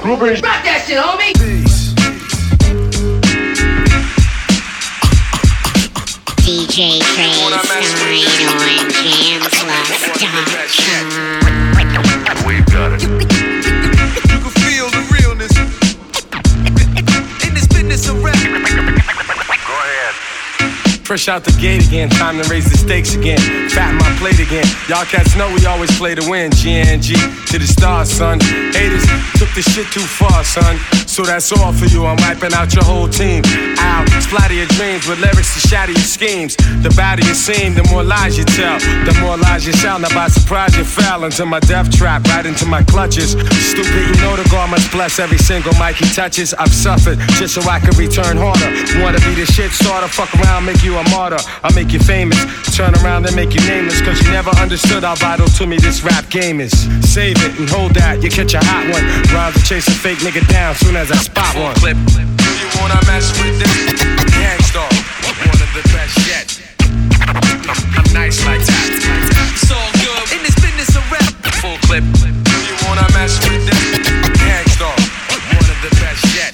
Groovers. Rock that shit, homie. DJ Trey Stein on JamPlus.com. We've got it. You can feel the realness in this business of rap. Go ahead. Fresh out the gate again, time to raise the stakes again. Fatten my plate again. Y'all cats know we always play to win. GNG to the stars, son. Haters took this shit too far, son. So that's all for you. I'm wiping out your whole team. Ow, splatter your dreams with lyrics to shatter your schemes. The badder you seem, the more lies you tell. The more lies you shout. Now by surprise you fell into my death trap, right into my clutches. Stupid, you know the God must bless every single mic he touches. I've suffered just so I can return harder. Wanna be the shit starter, fuck around, make you a martyr. I'll make you famous, turn around and make you nameless. Cause you never understood how vital to me this rap game is. Save it and hold that, you catch a hot one. Rhymes to chase a fake nigga down soon as I spot one. Clip. Do you wanna mess with this? Gangstar, one of the best yet. I'm nice like that. It's all good in this business of rap. Full clip. Do you wanna mess with this? Gangstar, one of the best yet.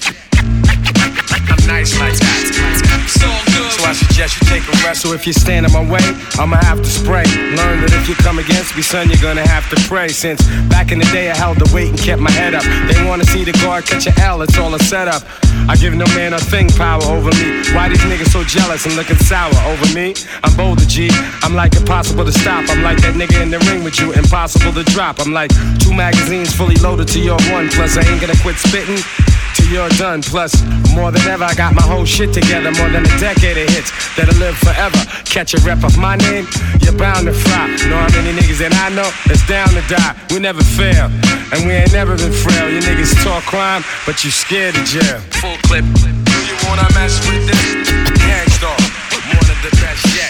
I'm nice like that. It's all good. So I suggest you take a rest. So if you stand in my way, I'ma have to spray. Learn that if you come against me, son, you're gonna have to pray. Since back in the day I held the weight and kept my head up. They wanna see the guard catch an L, it's all a setup. I give no man a thing power over me. Why these niggas so jealous and looking sour over me? I'm bolder, G. I'm like impossible to stop. I'm like that nigga in the ring with you, impossible to drop. I'm like 2 magazines fully loaded to your 1. Plus I ain't gonna quit spitting till you're done. Plus, more than ever, I got my whole shit together. More than a decade of hits that'll live forever. Catch a rep of my name, you're bound to fly. Know how many niggas that I know that's down to die. We never fail, and we ain't never been frail. You niggas talk crime, but you scared of jail. Full clip. Do you wanna mess with this? Gangstar, one of the best yet.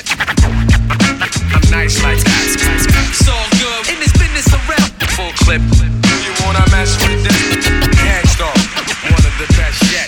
I'm nice like that. It's all good in this business of rap. Full clip. Do you wanna mess with this? Gangstar, one of the best yet.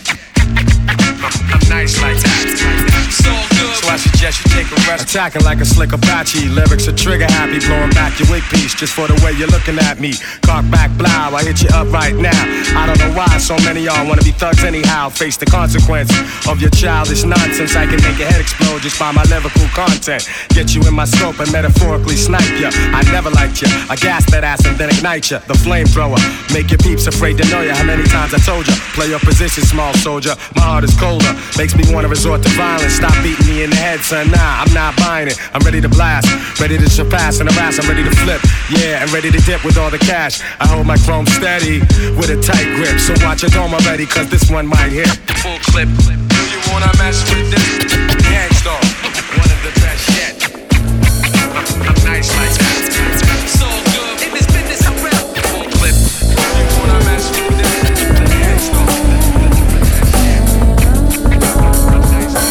I'm nice like that. It's all good. So I suggest you take a rest. Attacking like a slick Apache. Lyrics are trigger happy. Blowing back your wig piece just for the way you're looking at me. Cock back, blow. I hit you up right now. I don't know why so many y'all wanna be thugs anyhow. Face the consequence of your childish nonsense. I can make your head explode just by my lyrical content. Get you in my scope and metaphorically snipe ya. I never liked ya. I gas that ass and then ignite ya. The flamethrower. Make your peeps afraid to know ya. How many times I told ya? Play your position, small soldier. My heart is colder. Makes me wanna resort to violence. Stop beating me in the head, son. Nah, I'm not buying it. I'm ready to blast. Ready to surpass and harass. I'm ready to flip. Yeah, and ready to dip with all the cash. I hold my chrome steady with a tight grip. So watch your dome already, cause this one might hit. Full clip. Do you wanna mess with this? Gangstar, one of the best yet. I'm nice like that. It's all good in this business of rap. Full clip. Do you wanna mess with this? Gangstar, one of the best yet. I'm nice like that.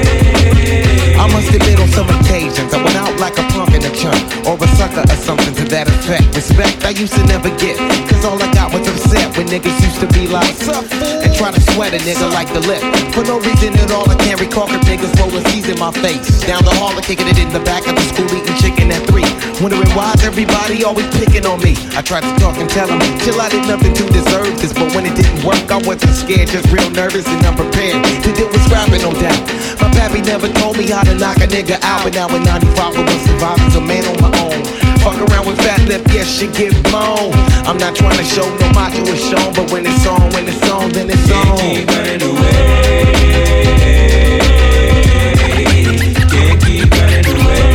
Or a sucker or something to that effect. Respect I used to never get, cause all I got was upset when niggas used to be like, and try to sweat a nigga like the lip. For no reason at all, I can't recall if niggas rolling C's in my face. Down the hall, kicking it in the back of the school, eating chicken at 3. Wondering why's everybody always picking on me. I tried to talk and tell them, chill, I did nothing to deserve this. But when it didn't work, I wasn't scared, just real nervous and unprepared to deal with scrapping, no doubt. My pappy never told me how to knock a nigga out, but now in 95 I was surviving as a man on my own. Fuck around with fat lip, yes, she get blown. I'm not trying to show no macho is shown, but when it's on, then it's on. Can't keep running away. Can't keep running away.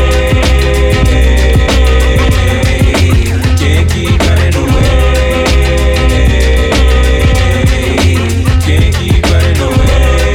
Can't keep running away. Can't keep running away.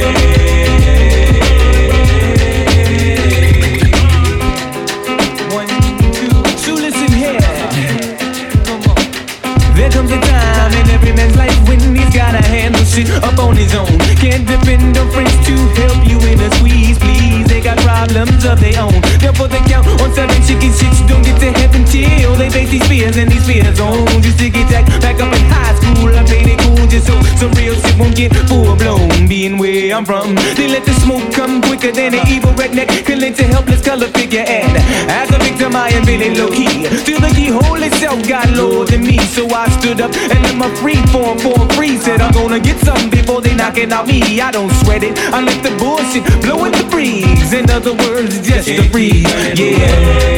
One, two, so listen here. Come on. There comes a time in every man's life when he's gotta handle shit up on his own. Can't depend on friends to help you in a squeeze, please. They got problems of their own. Therefore they count on 7 chicken shits. Don't get to heaven till they face these fears and these fears on. Used to get jacked back up in high school. I played it cool just so some real shit won't get full blown. Being where I'm from, they let the smoke come quicker than an evil redneck can lend to helpless color figure. And as a victim I am really low key. Still the keyhole itself got lower than me, so I stood up and let my free form free. Said I'm gonna get something before they knocking out me. I don't sweat it, I let the bullshit blow in the breeze. In other words, just a breeze. Yeah.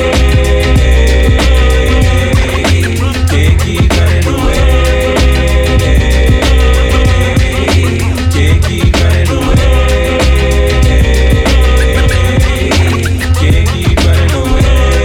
Can't keep running away. Can't keep running away. Can't keep running away.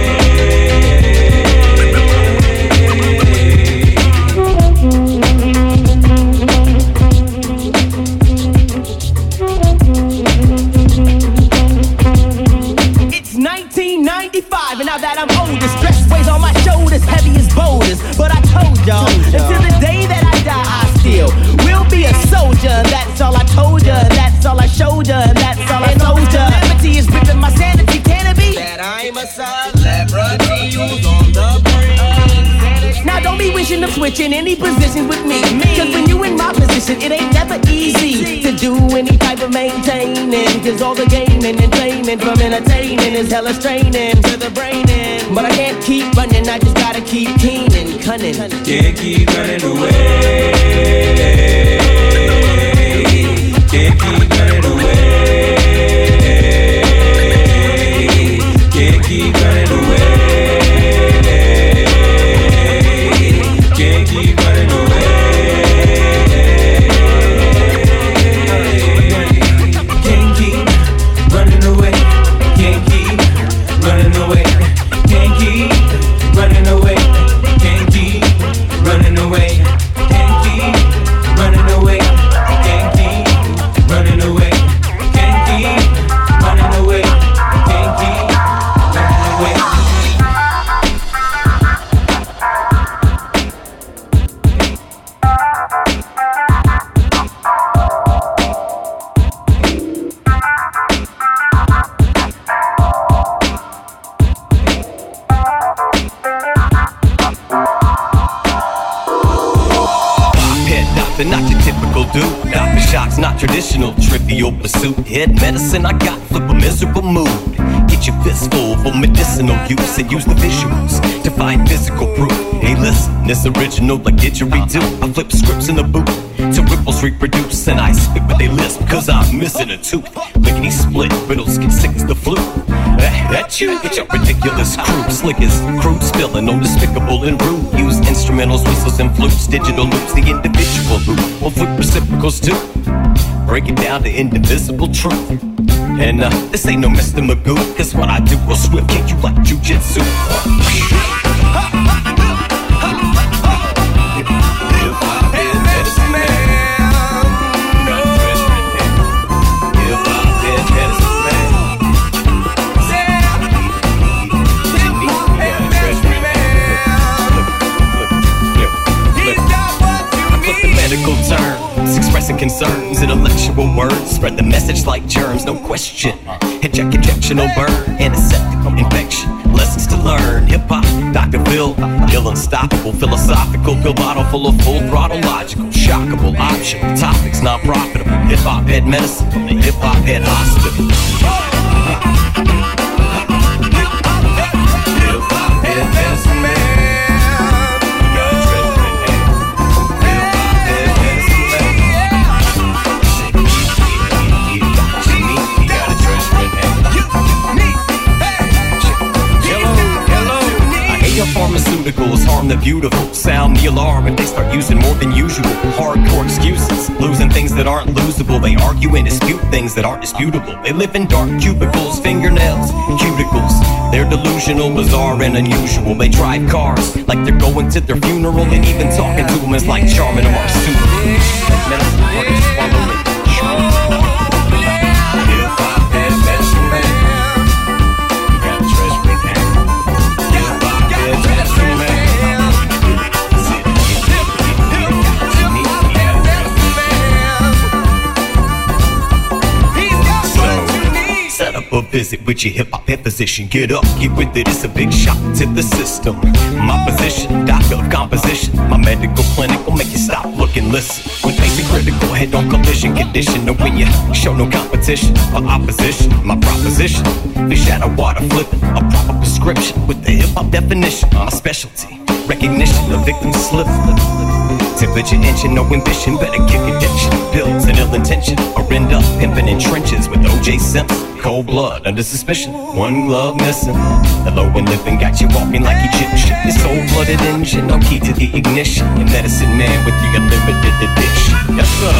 It's 1995, and now that I'm older, stress weighs on my shoulders, heavy as boulders. But I told y'all, until the day that I die, I still will be a soldier. That's all I told ya, that's all I showed ya, and that's all I told ya. Calamity is ripping my sanity, can it be? That I'm a celebrity who's on the brink. Now don't be wishing of switching any position with me. Cause when you in my position, it ain't never easy to do any type of maintaining. Cause all the gaming and claiming from entertaining is hella straining to the brain. But I can't keep running, I just gotta keep keen and cunning. Can't keep running away. Can't keep running away. Can't keep running away. Can't keep running away. Can't keep running away. Can't keep running away. Can't keep running away. Can't keep running away. Can't keep running away. Can't keep running away. Can't keep running away. Can't keep running away. Not your typical dude. Aftershocks, not traditional, trivial pursuit. Head medicine, I got flip a miserable mood. Get your fistful for medicinal use and use the visuals to find physical proof. Hey, listen, this original like didgeridoo. I flip scripts in the booth till ripples reproduce, and I spit what they lisp cause I'm missing a tooth. Lickety split, riddles get sick as the flu. That you get your ridiculous crew. Slick as crude spilling on despicable and rude. Use instrumentals, whistles and flutes, digital loops, the individual loop. We'll flip reciprocals too. Break it down to indivisible truth. And this ain't no Mr. Magoo, cause what I do will swift kick you like jujitsu. Expressing concerns in a intellectual words spread the message like germs, no question. Injectional burn, antiseptic infection. Lessons to learn, hip-hop, Dr. Phil, ill unstoppable, philosophical, pill bottle full of full throttle, logical, shockable, optional, topics, non-profitable, hip-hop head medicine from the hip-hop head hospital. Hip-hop head medicine man. Pharmaceuticals harm the beautiful, sound the alarm if they start using more than usual. Hardcore excuses, losing things that aren't losable. They argue and dispute things that aren't disputable. They live in dark cubicles, fingernails, cuticles. They're delusional, bizarre, and unusual. They drive cars like they're going to their funeral, and even talking to them is like charming a marsupial. Like medicine works, swallow it. Hip-hop and medicine man. Got a treasure in hand. Set up a visit with your hip-hop head physician. Get up, get with it, it's a big shock to the system. My position, doctor of composition. My medical clinic will make you stop, look, and listen. When facing critical head-on collision condition, know when you show no competition or opposition. My proposition, fish out of water flipping. A proper prescription with the hip-hop definition. My specialty, recognition of victims slip. Temperature inching, no ambition, better kick addiction. Pills and ill intention, or end up pimping in trenches with O.J. Simpson. Cold blood under suspicion, one glove missing. The low and living got you walking like Egyptian. This cold-blooded engine, no key to the ignition. Your medicine man with the unlimited edition. Yes, sir.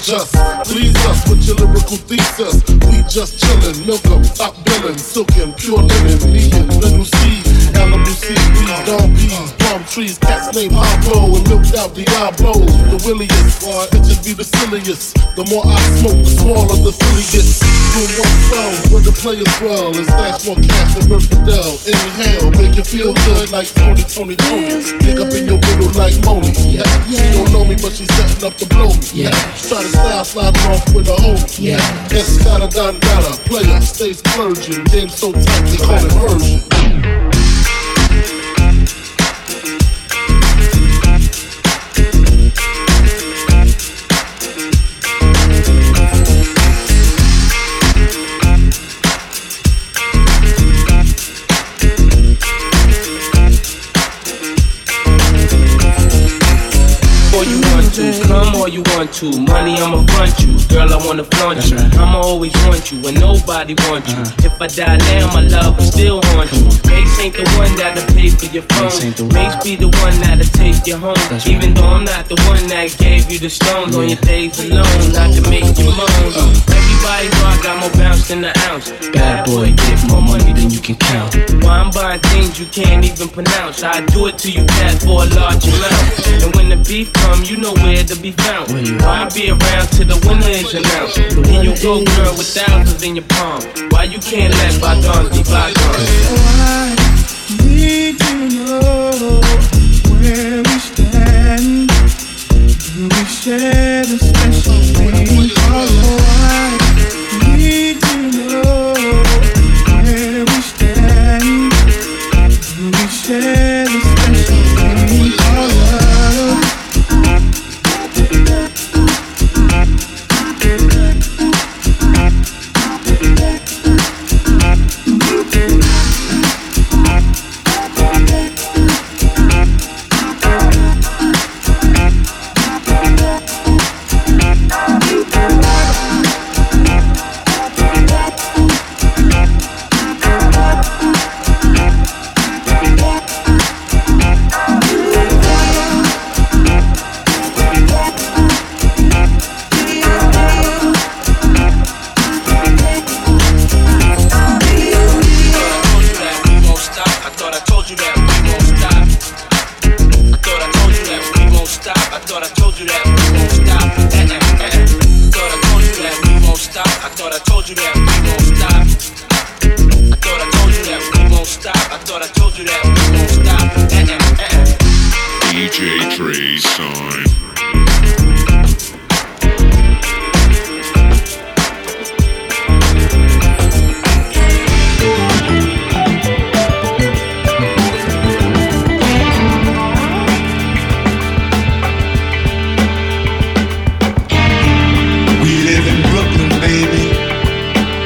just please us with your lyrical thesis. We just chillin', milk 'em, top billin', silkin', pure linen, me and Little C, LWC, weed, dog peas, palm trees, cats named Pablo, and milked out Diablo, the williest, bitches be the silliest. The more I smoke, the smaller the silly gets. Doing one flow, where the players dwell, and stash more cash than Bert Fidel. Inhale, make you feel good like Tony. Pick up in your middle like Moni. Yeah. She don't know me, but she's setting up to blow me. Yeah. Try to style sliding off with a homie. Yeah. Escada, Don Dada, player, stays splurging. Game so tight, they call it version. Come all you want to, money I'ma front you. Girl, I wanna flaunt you. I'ma always want you when nobody wants you. If I die now, my love will still haunt you. Mace ain't the one that'll pay for your phone. Mace be the one that'll take you home. Even though I'm not the one that gave you the stones on your days alone, not to make you moan. Everybody know I got more bounce than the ounce. Bad boy, get more money than you can count. Why I'm buying things you can't even pronounce. I do it to you, cat, for a large amount. And when the beef come, you know where to be found. Why I be around till the winner is announced? Here you go, girl, with thousands in your palm. Why you can't let bygones be bygones? I need to know where we stand. Do we share the special thing? Oh, I need to know where we stand. Do we share the special thing? Oh, love. DJ Trey Sign. We live in Brooklyn, baby.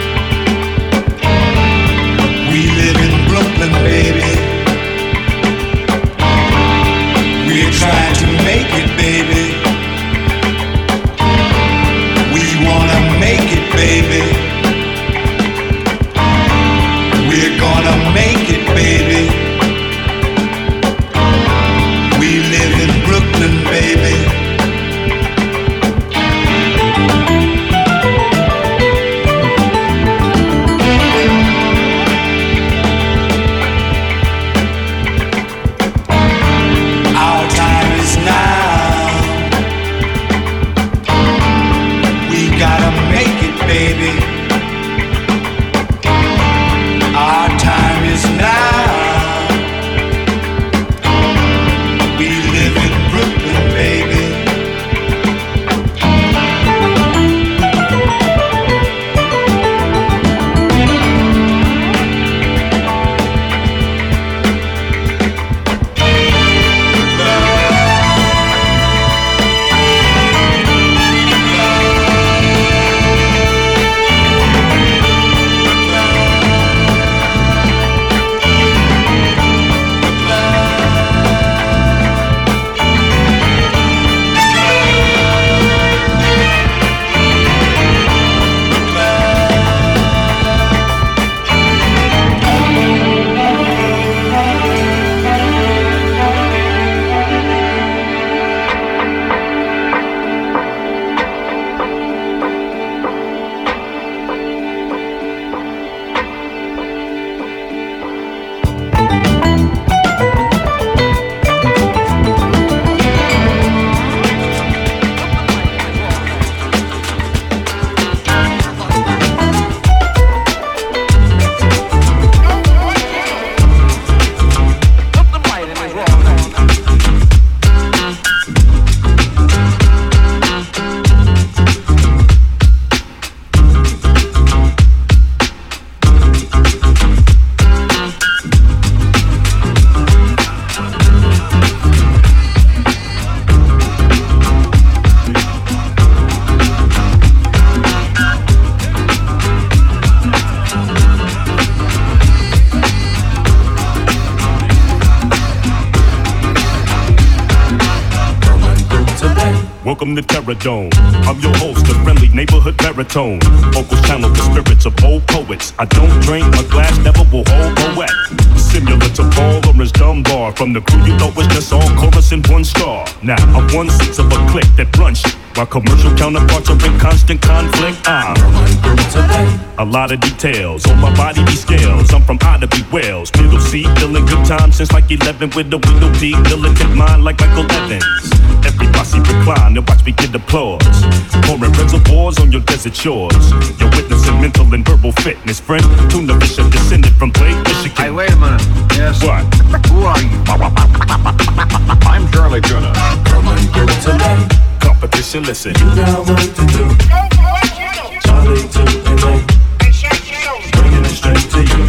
welcome to Terror Dome. I'm your host, the friendly neighborhood baritone. Vocals channel the spirits of old poets. I don't drink, my glass never will hold a wet. Similar to Paul Laurence Dunbar. From the crew you know it's just all chorus and one star. Now I'm 1/6 of a clique that runs shit, while commercial counterparts are in constant conflict. A lot of details on my body be scales. I'm from Ida B. Wells, middle C, feeling good time since like 11 with a window D, militant mind like Michael Evans. Every posse recline and watch me get applause. Pouring reservoirs on your desert shores. You're witnessing mental and verbal fitness, friend. Tuna Bishop descended from Blake, Michigan. Hey, wait a minute. Yes. What? Who are you? I'm Charlie Tuna. Competition, listen. You got work to do. Charlie Tuna. Bringing it straight to you.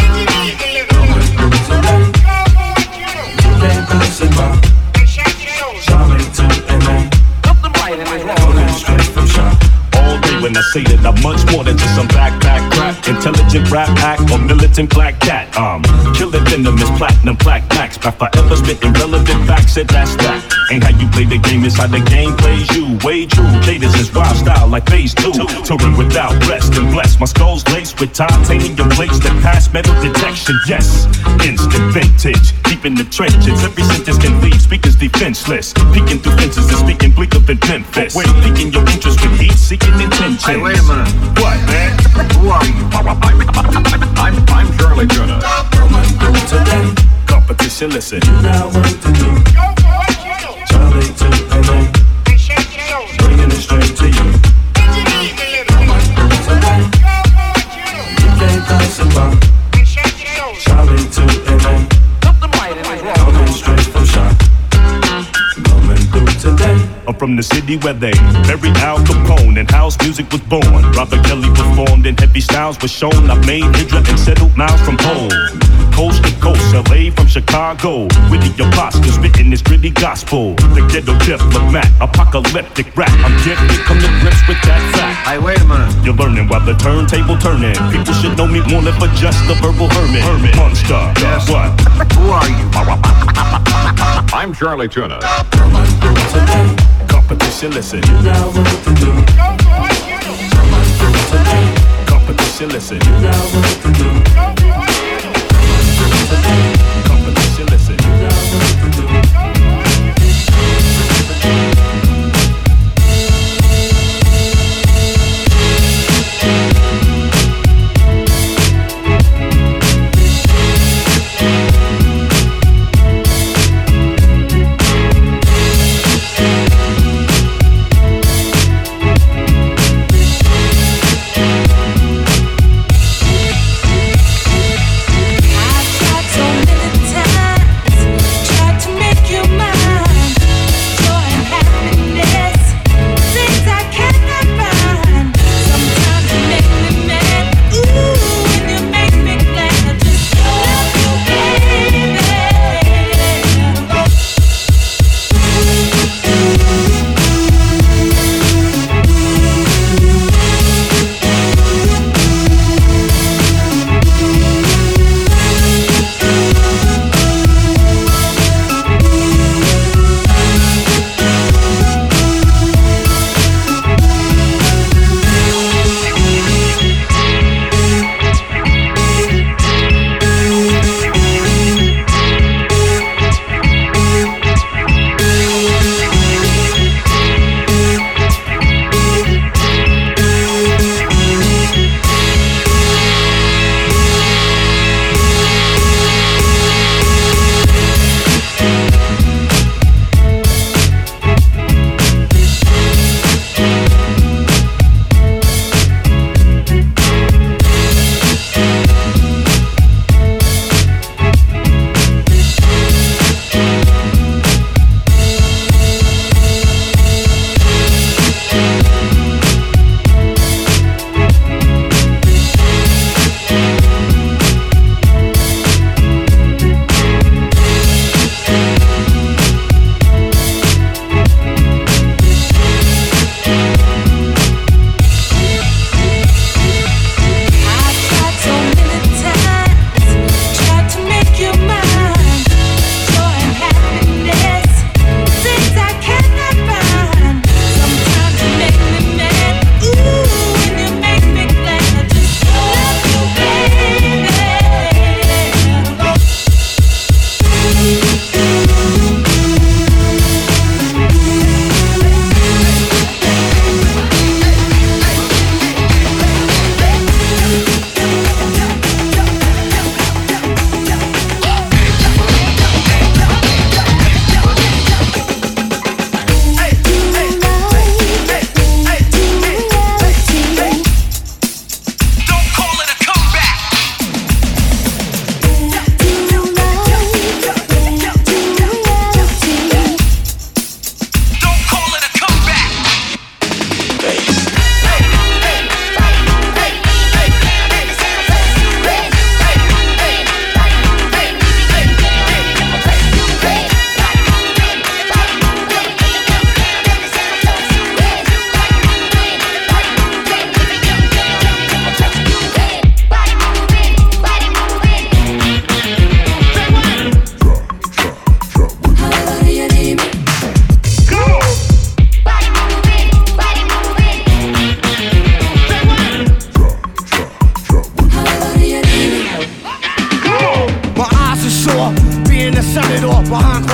You can't pass it by. Charlie Tuna. Coming straight from shop. All day when I say that I'm much more than just some backpack rap, intelligent rap act, or militant black cat. Killing venomous platinum plaque max, by forever spitting relevant facts. Said that's that. Ain't how you play the game, it's how the game plays you. Way true, Jada's is wild style like phase 2. Touring without rest and blessed. My skull's laced with titanium plates that pass metal detection. Yes, instant vintage, deep in the trenches. Every sentence can leave speakers defenseless. Peeking through fences and speaking bleaker than Memphis. Piquing your interest with heat-seeking intentions. Hey, wait a minute. What, man? Who are you? I'm Charlie Tuna. Competition, listen. You got work to do. Charlie Tuna. Bringing it straight to you. You can't pass it by. Charlie Tuna. Coming straight from shop. Coming through today. I'm from the city where they buried Al Capone and house music was born. Robert Kelly performed and heavy styles was shown. I made Hydra and settled miles from home. Coast to coast, LA from Chicago. Witty imposters spitting this gritty gospel. The ghetto diplomat, apocalyptic rap. I'm gifted, come to grips with that fact. Hey, wait a minute. You're learning while the turntable turning. People should know me more than for just the verbal hermit. Monster, yes. What? Who are you? I'm Charlie Tuna. Competition, listen. You got work to do. Competition, listen. You got work to do. Competition, listen. You got work to do.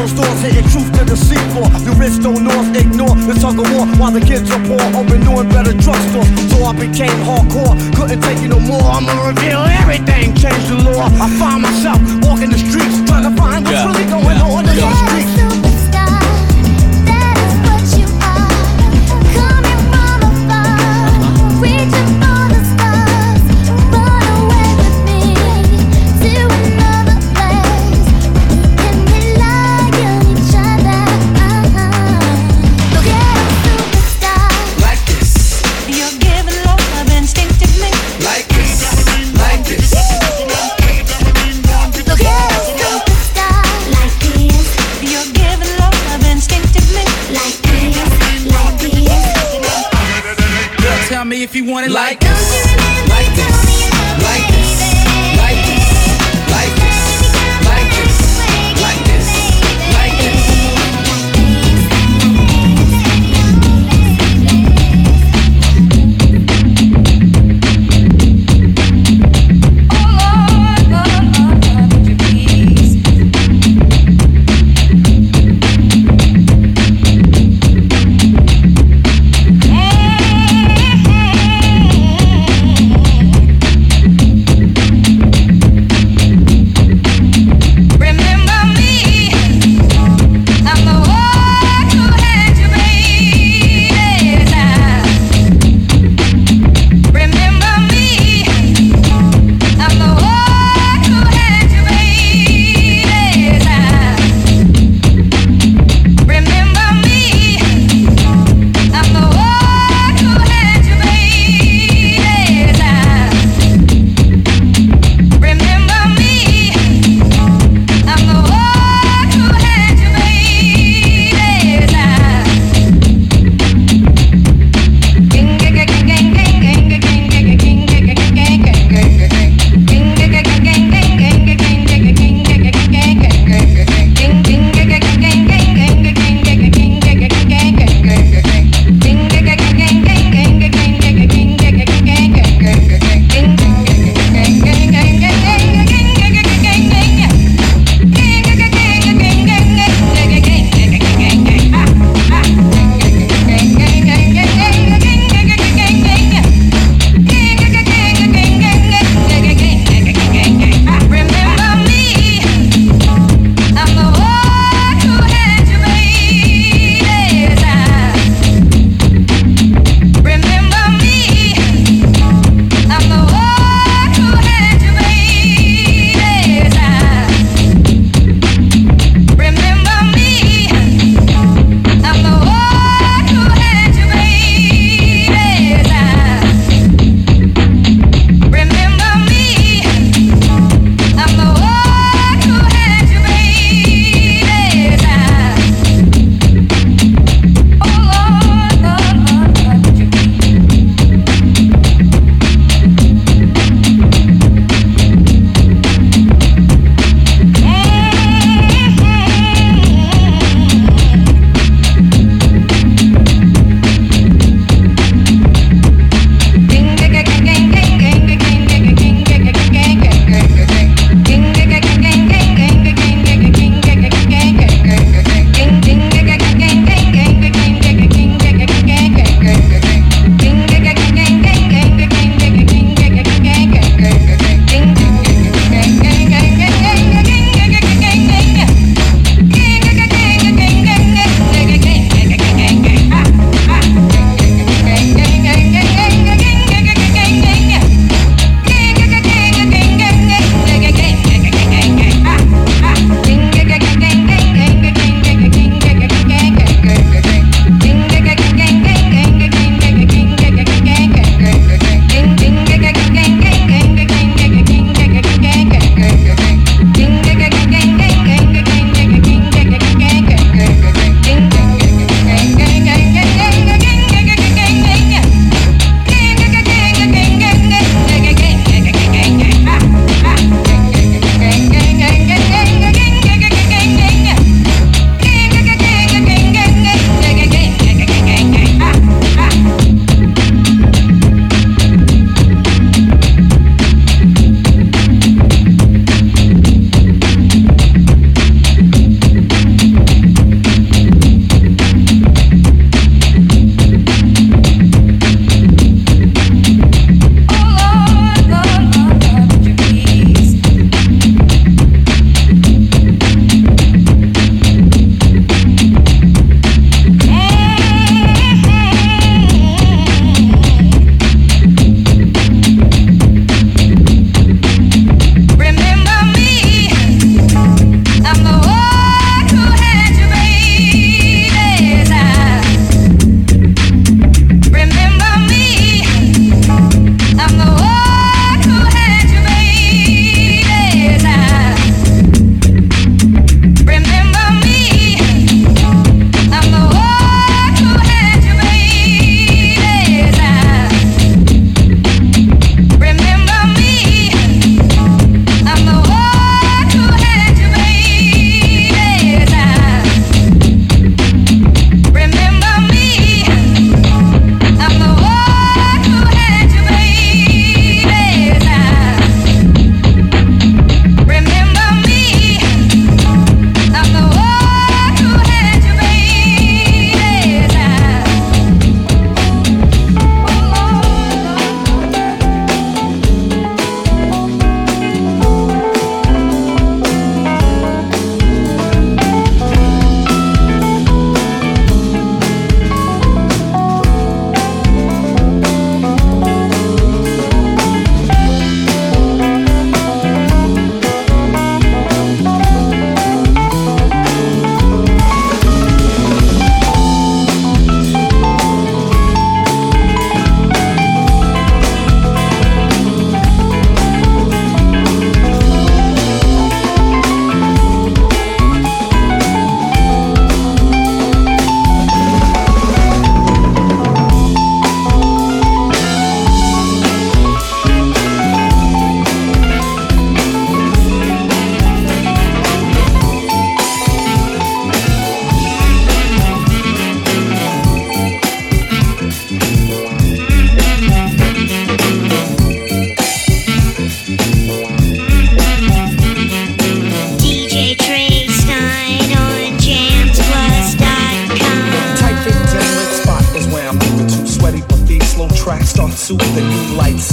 Closed doors hitting truth to the seafloor. The rich don't north ignore the tug of war while the kids are poor. Open new and better drugstores. So I became hardcore. Couldn't take it no more. I'ma reveal everything. Change the law. I find myself walking the streets trying to find what's really going on in the streets. If you want it like this, like this, like this, like this, like this, like this, like this, like this.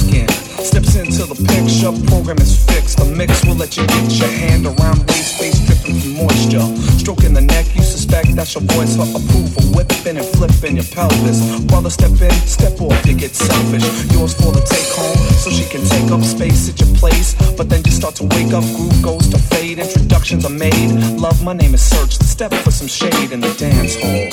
skin. Steps into the picture, program is fixed. The mix will let you get your hand around waist, face dripping from moisture. Stroking the neck, you suspect that's your voice for approval. Whipping and flipping your pelvis. Brother, step in, step off, you get selfish. Yours for the take home, so she can take up space at your place. But then you start to wake up, groove goes to fade. Introductions are made. Love, my name is Search. Step for some shade in the dance hall.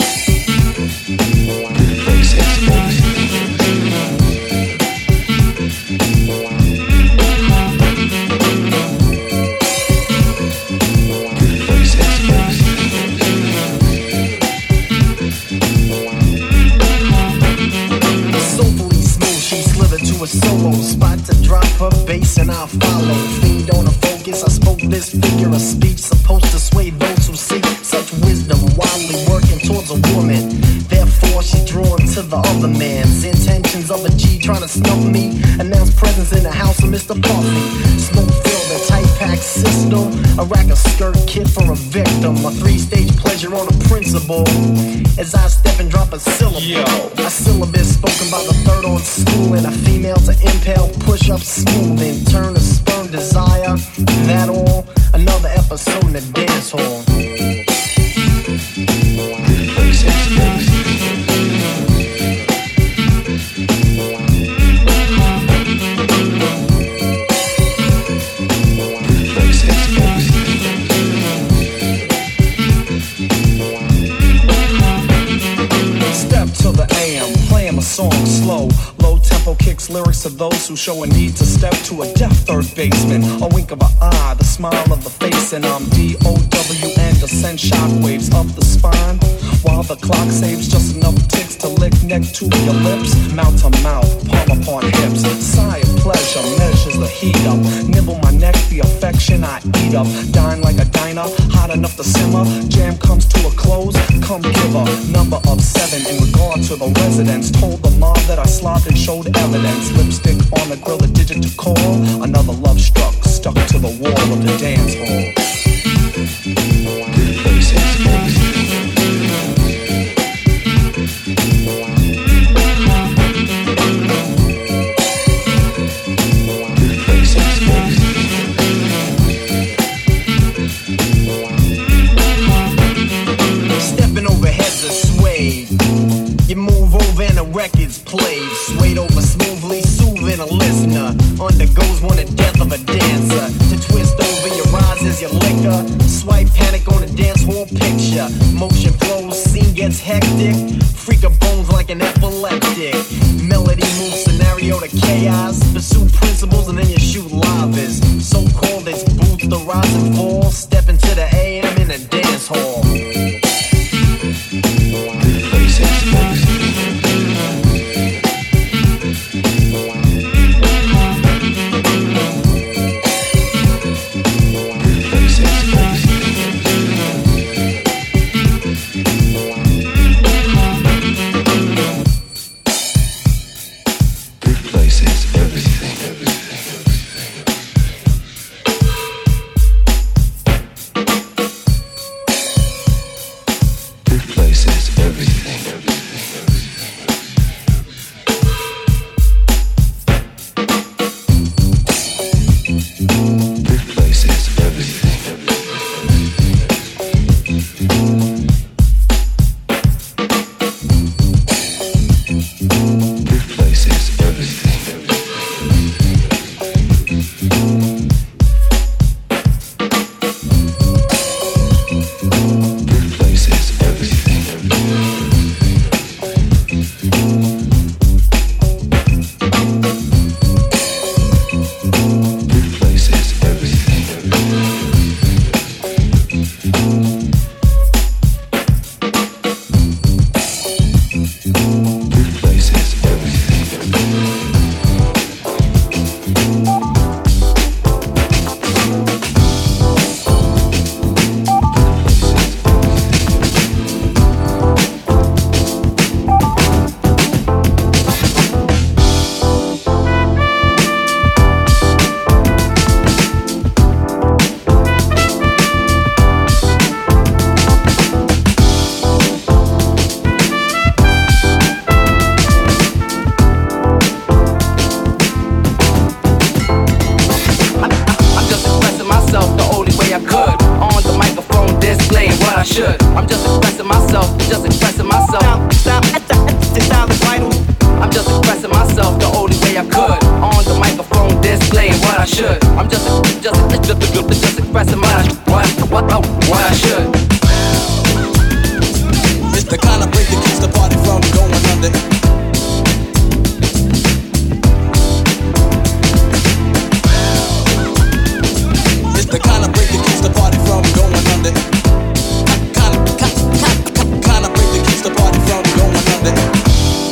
Soulfully smooth, she slithered to a solo spot to drop her bass, and I'll follow. Leaned on a focus, I spoke this figure of speech supposed to sway those who seek such wisdom, wildly working towards a woman. Therefore, she drawn to the other man's intentions of a G trying to snuff me. Announce presence in the house of Mr. Puffy. Smoke filled a tight pack system. A rack of skirt kit for a victim. A 3-stage pleasure on a principle. As I step and drop a syllable. A syllabus spoken by the third on school. And a female to impale, push up smooth. And turn to sperm desire. That all. Another episode in the dance hall. To the AM, playing my song slow. Low tempo kicks lyrics to those who show a need to step to a deaf third baseman. A wink of an eye, the smile of the face, and I'm DOWN to send shockwaves up the spine. While the clock saves just enough ticks to lick neck to your lips. Mouth to mouth, palm upon hips. Sigh of pleasure measures the heat up. Nibble my neck, the affection I eat up. Dine like a diner, hot enough to simmer. Jam comes to a close, come give a number of 7 in regard to the residents. Told the mob that I slobbed and showed evidence. Lipstick on the grill, a digit to call. Another love struck, stuck to the wall of the dance hall. Stepping over heads are swayed. You move over and the record's played. Swayed over smoothly, soothing a listener. Undergoes one the death of a dancer. To twist over your rise as your liquor. Swipe panic on the dance hall picture. Motion flows, scene gets hectic. Freak of bones like an epileptic. Melody moves scenario to chaos. Pursue principles and then you shoot lavis. So called it's boots, the rise and fall. Step into the AM in a dance hall. should. I'm just expressing myself, just expressing myself. Stop, the style is vital. I'm just expressing myself the only way I could. On the microphone, displaying what I should. I'm just expressing what I should. It's the kind of break that keeps the party from going under. It's the kind of break that keeps the party from going under. Kind of break that keeps the party from going under.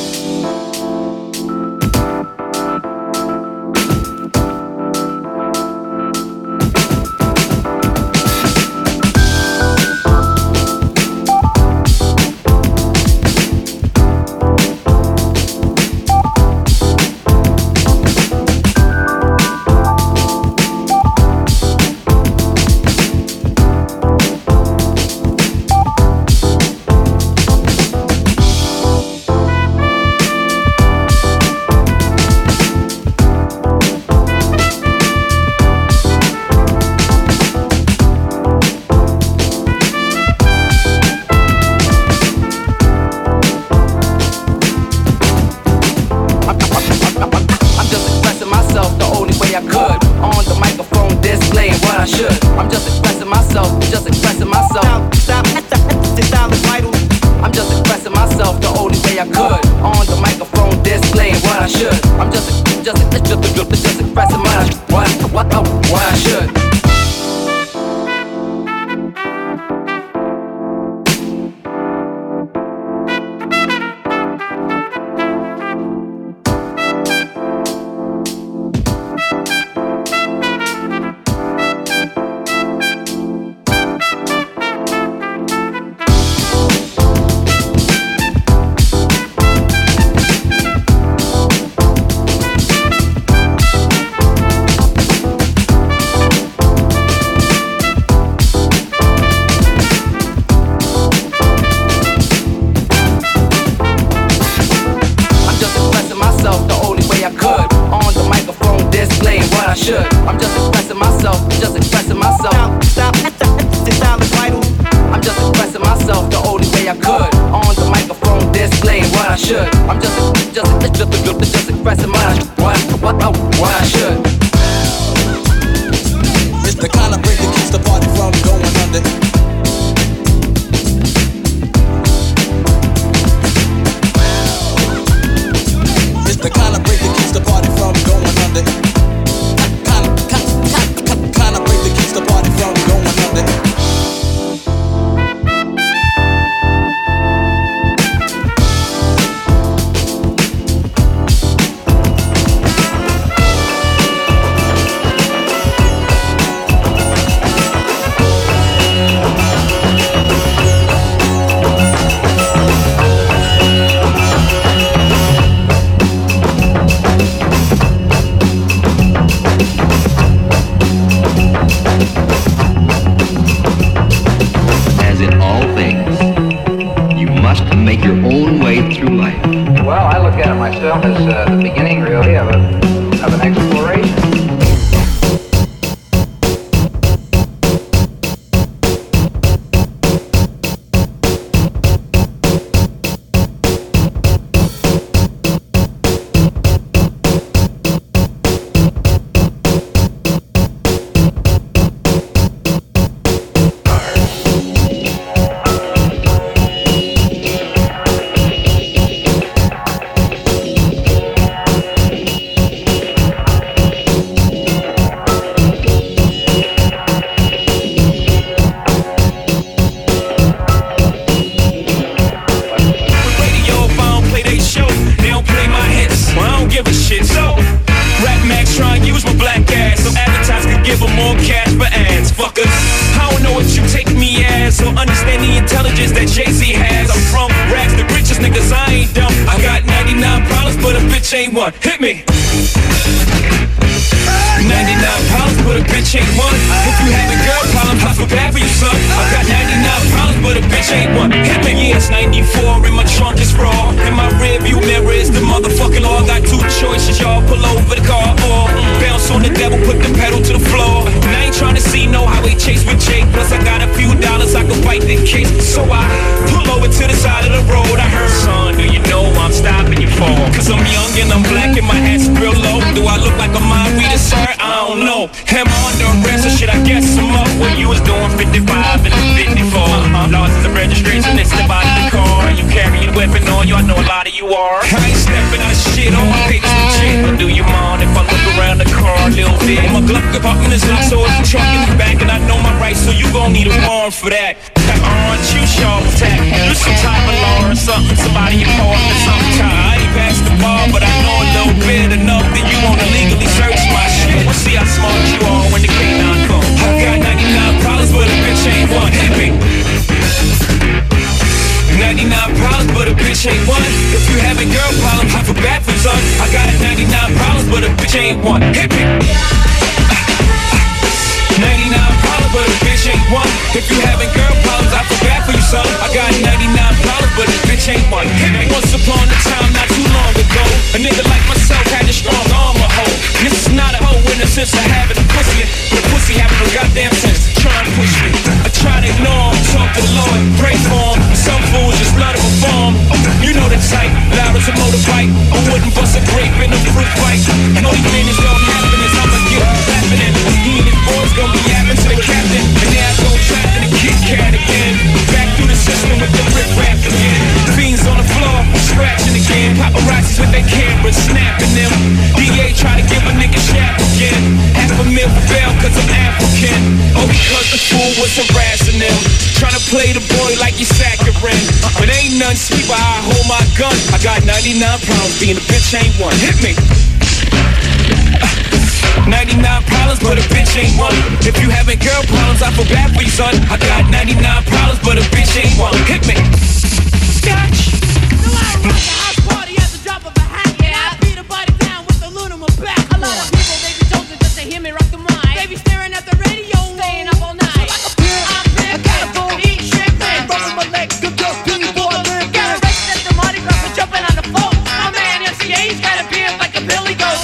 Ain't one. Hit me. 99 problems, but a bitch ain't one. If you having girl problems, I feel bad for you, son. I got 99 problems, but a bitch ain't one. Hit me. Yeah, it's 94 in my trunk is raw. In my rear view mirror is the motherfucking law. Got two choices, y'all. Pull over the car or bounce on the devil, put the pedal to the floor. And I ain't trying to see no highway chase with Jake. Plus I got a few dollars, I could fight the case. So I pull over to the side of the road. I heard, son, do you know I'm stopping you for? Cause I'm young and I'm black and my hat's real low. Do I look like a mind reader, sir? I don't know. Am I under arrest or should I guess I'm up? When you was doing 55 and I'm 54. Lost the registration and step out of the car. You carry a weapon on you, I know a lot of you are. I ain't stepping out of shit on my papers legit. But do you mind if I look around the car a little bit? My glove compartment is locked, so it's truck in the back, and I know my rights, so you gon' need a warrant for that. Aren't you sharp attack? You some type of law or something, somebody you call me sometime. I ain't past the bar, but I know a little bit enough that you wanna legally search my shit. We'll see how smart you are when the K9 comes. I got 99 problems, but a bitch ain't one. Hit me. 99 problems, but a bitch ain't one. If you having girl problems, I feel bad for you, son. I got 99 problems, but a bitch ain't one. Hit me. 99 problems, but a bitch ain't one. If you having girl problems, I feel bad for you, son. I got 99 problems, but a bitch ain't one. Hit me. Once upon a time, not too long ago, a nigga like myself had a strong arm, a hoe. This is not a hoe in the sense of having a pussy, but a pussy having no goddamn sense. Try and push me. I try to ignore him, talk to the Lord, pray for him. Some fools just love to perform. You know the type, loud as a motorbike. I wouldn't bust a grape in a fruit fight. All these minutes don't happen is I'ma get laughing and he and his boys gon' be yapping to the captain. And now I go trapped in a Kit Kat again. Back through the system with the rip rap again. Fiends on the floor, scratching again. Paparazzis with their cameras, snapping them. DA try to give a nigga shaft again. $500,000 for bail cause I'm African. Oh, because the fool was harassing them. Trying to play the boy like he's saccharine. But ain't nothing sweet but I hold my gun. I got 99 pounds, being a bitch ain't one. Hit me. 99 problems, but a bitch ain't one. If you having girl problems, I feel bad for you, son. I got 99 problems, but a bitch ain't one. Hit me. Scotch. No, I rock a house party at the drop of a hat. Yeah, I beat a body down with the loot on my back. A lot of people, they be chosen just to hear me rock the mic. They be staring at the radio, staying up all night. So like a pimp, I'm big, I got a phone, eat shit, man. Rubbing my leg, good girl, beauty boy, live. Got arrested at the Mardi Gras for jumping on the floor. My man MCA's got a beard like a Billy Goat.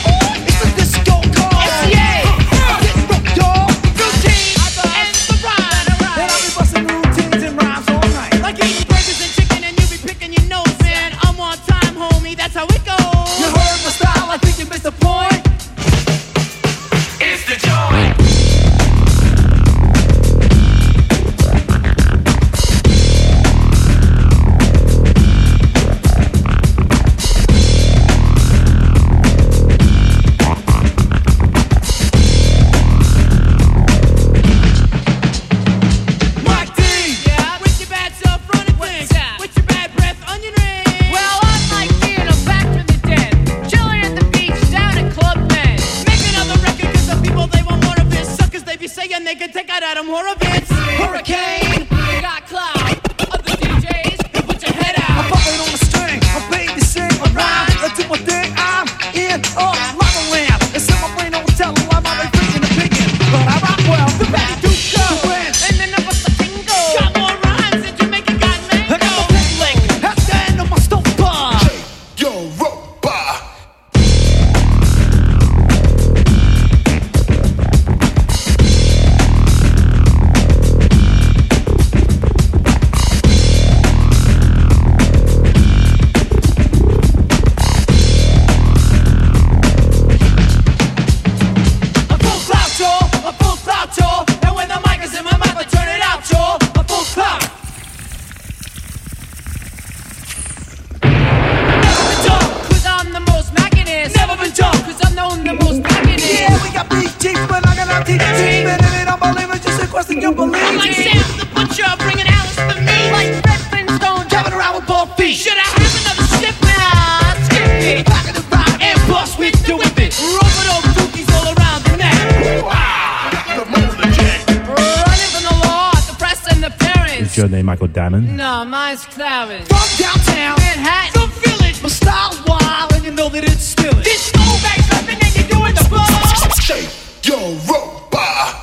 Your name, Michael Diamond? No, mine's Clarence. From downtown Manhattan, the village. My style wild, and you know that it's spilling. This snowbag's rapping, and you're doing the ball. Shake your robot.